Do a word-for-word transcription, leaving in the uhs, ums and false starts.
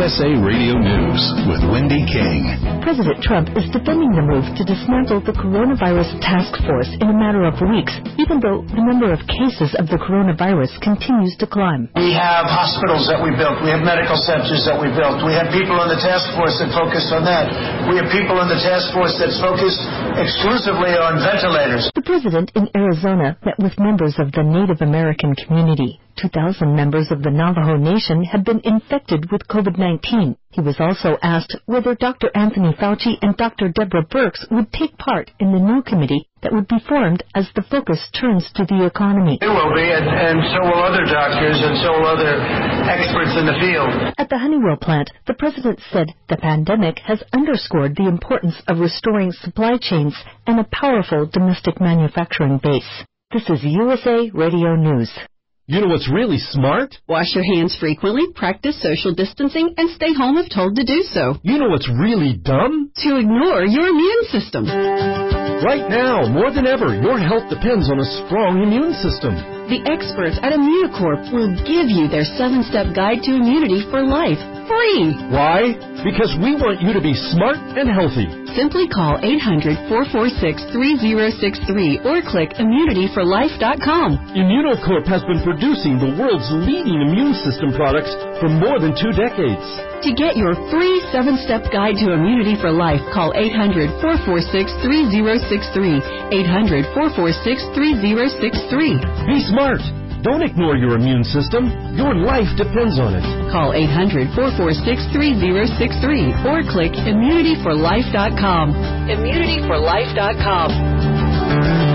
S A Radio News with Wendy King. President Trump is defending the move to dismantle the coronavirus task force in a matter of weeks, even though the number of cases of the coronavirus continues to climb. We have hospitals that we built. We have medical centers that we built. We have people in the task force that focused on that. We have people in the task force that's focused exclusively on ventilators. The president in Arizona met with members of the Native American community. two thousand members of the Navajo Nation have been infected with COVID nineteen. He was also asked whether Doctor Anthony Fauci and Doctor Deborah Birx would take part in the new committee that would be formed as the focus turns to the economy. It will be, and, and so will other doctors, and so will other experts in the field. At the Honeywell plant, the president said the pandemic has underscored the importance of restoring supply chains and a powerful domestic manufacturing base. This is U S A Radio News. You know what's really smart? Wash your hands frequently, practice social distancing, and stay home if told to do so. You know what's really dumb? To ignore your immune system. Right now, more than ever, your health depends on a strong immune system. The experts at Immunocorp will give you their seven-step guide to immunity for life, free. Why? Because we want you to be smart and healthy. Simply call eight hundred, four four six, three zero six three or click immunity for life dot com. Immunocorp has been producing the world's leading immune system products for more than two decades. To get your free seven-step guide to immunity for life, call eight hundred, four four six, three zero six three, eight hundred, four four six, three zero six three. Be smart. Don't ignore your immune system. Your life depends on it. Call eight hundred, four four six, three zero six three or click immunity for life dot com. immunity for life dot com.